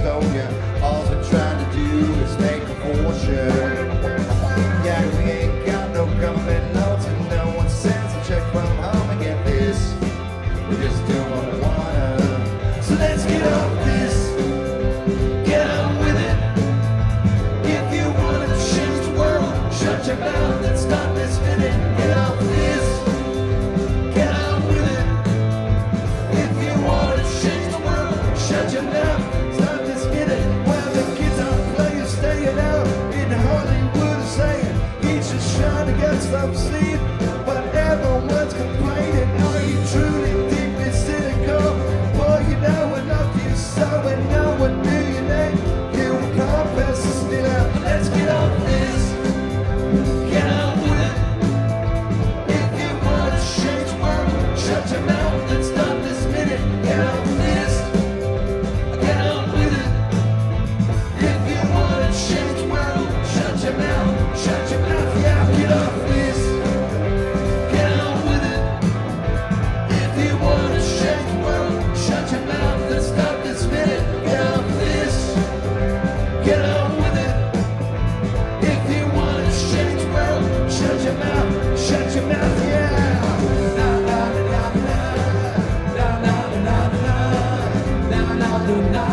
told ya. All we're trying to do is make a fortune. Yeah, we ain't got no government loans and no one sends a check from home and get this. We're just doing what we wanna. So let's get off this. Get on with it. If you wanna change the world, shut your mouth and stop this minute. Get off this. Get on with it. If you wanna change the world, shut your mouth, stop this minute. While the kids are playing, staying out in Hollywood and saying, each is trying to get some sleep, but everyone's complaining. Are you truly deeply cynical? Boy, you know I love you so, and no one knew your name. You were compass still out. Let's get off this. Get on with it. If you want to change the world, shut your mouth and stop this minute. Get on this. Get on with it. If you want to change the world, shut your mouth. Shut your mouth. Yeah, get off this. Get on with it. If you want to change the world, shut your mouth and stop this minute. Get off this. Get on with it. If you want to change the world, shut your mouth. Shut your mouth. Yeah. Na na na na na na na na na na na na.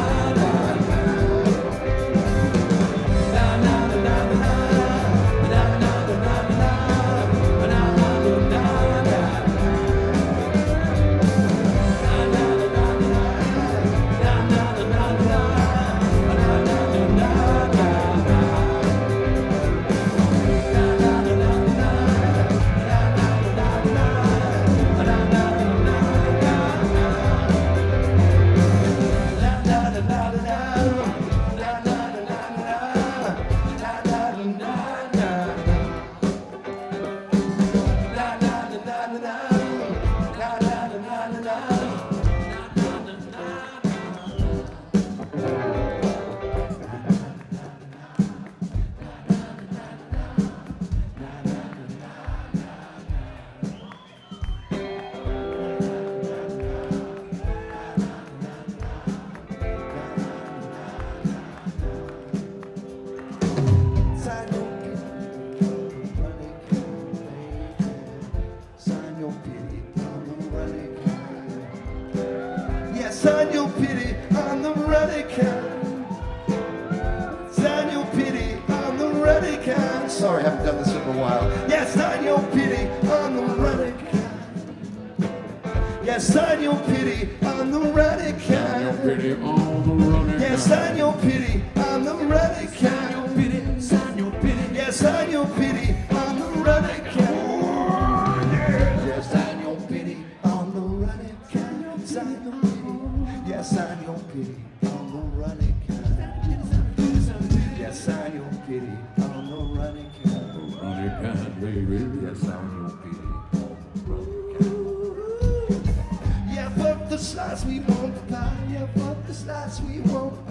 Sign your pity on the ruddy can. Sign your pity on the ruddy can. Sorry, I haven't done this in a while. Yeah, sign your pity on the ruddy can. Yeah, sign your pity on the ruddy can. Pity on the running. Yeah, sign your pity on the ruddy can. Sign your pity. Yeah, sign your pity on the ruddy can. Yeah, sign your pity on the ruddy can. Sign your pity. Yeah, sign your pity on the running can. Yeah, sign your pity on the running can. Running can, baby. Yeah, sign your pity on the running can. Yeah, fuck the slots we won't buy. Yeah, fuck the slots we won't